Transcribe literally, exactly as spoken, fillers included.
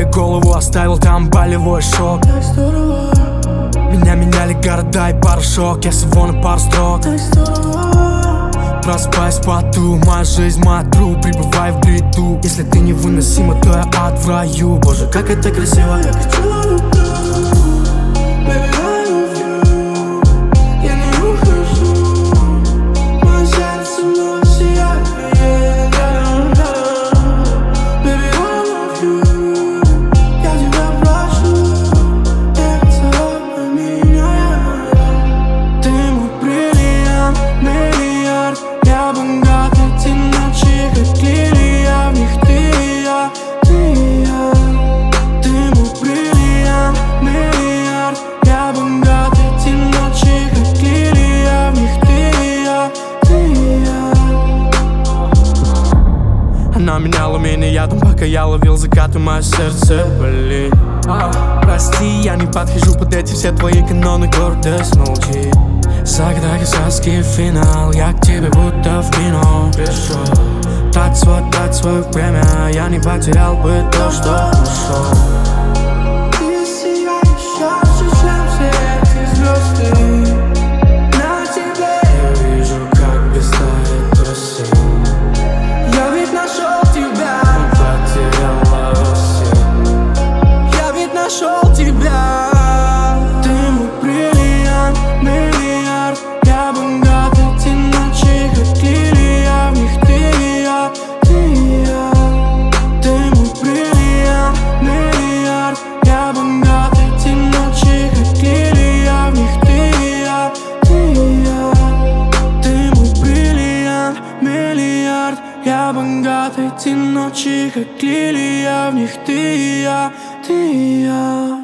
Мою голову оставил там болевой шок. Так здорово. Меня меняли города и порошок. Я всего на пару строк. Так здорово. Проспать в поту, моя жизнь, мой друг. Пребывай в бреду. Если ты невыносима, то я ад в раю. Боже, как это красиво. Я хочу люблю. Baby, I love you. Я не ухожу. Мое сердце вновь сияет. Baby, I love you. Я тебя прошу, не целуй меня. Ты мой бриллиант, миллиард. Я богат, эти ночи как лилия. В них ты и я, ты и я. Ты мой бриллиант, миллиард. Я богат, эти ночи как лилия. В них ты и я, ты и я. Она меняла меня ядом, пока я ловил закат, и мое сердце болит. А, прости, я не подхожу под эти все твои каноны, гордость молчит. Саграй сказки финал, я к тебе будто в кино пришел. Трать свое, трать свое время, я не потерял бы то, что нашел. Ты сияешь ярче, чем все эти звезды. На тебе Я вижу, как блистает осень. я ведь нашел тебя. Потеряла осень. Я ведь нашел тебя. Ты мой бриллиант, миллиард. Я богат, эти ночи как лилия. В них ты и я, ты и я. Ты мой бриллиант, миллиард. Я богат, эти ночи как лилия. В них ты и я, ты и я. Ты мой бриллиант, миллиард. Я богат, эти ночи как лилия. В них ты и я, ты и я.